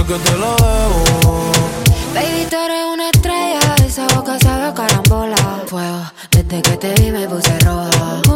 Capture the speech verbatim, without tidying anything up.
que te lo debo. Baby, tú eres una estrella, esa boca sabe a carambola. Fuego, desde que te vi me puse roja.